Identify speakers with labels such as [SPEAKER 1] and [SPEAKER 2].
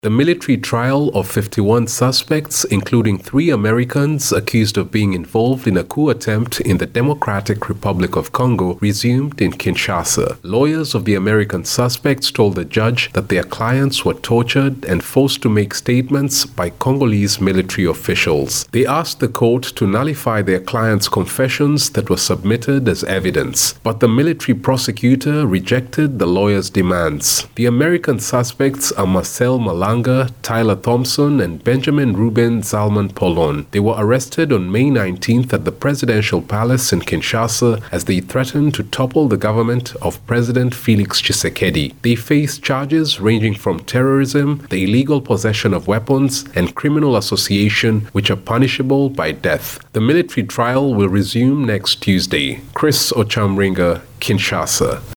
[SPEAKER 1] The military trial of 51 suspects, including 3 Americans accused of being involved in a coup attempt in the Democratic Republic of Congo, resumed in Kinshasa. Lawyers of the American suspects told the judge that their clients were tortured and forced to make statements by Congolese military officials. They asked the court to nullify their clients' confessions that were submitted as evidence, but the military prosecutor rejected the lawyers' demands. The American suspects are Marcel Malanga, Tyler Thompson, and Benjamin Ruben Zalman Polon. They were arrested on May 19th at the presidential palace in Kinshasa as they threatened to topple the government of President Felix Tshisekedi. They face charges ranging from terrorism, the illegal possession of weapons, and criminal association, which are punishable by death. The military trial will resume next Tuesday. Chris Ochamringa, Kinshasa.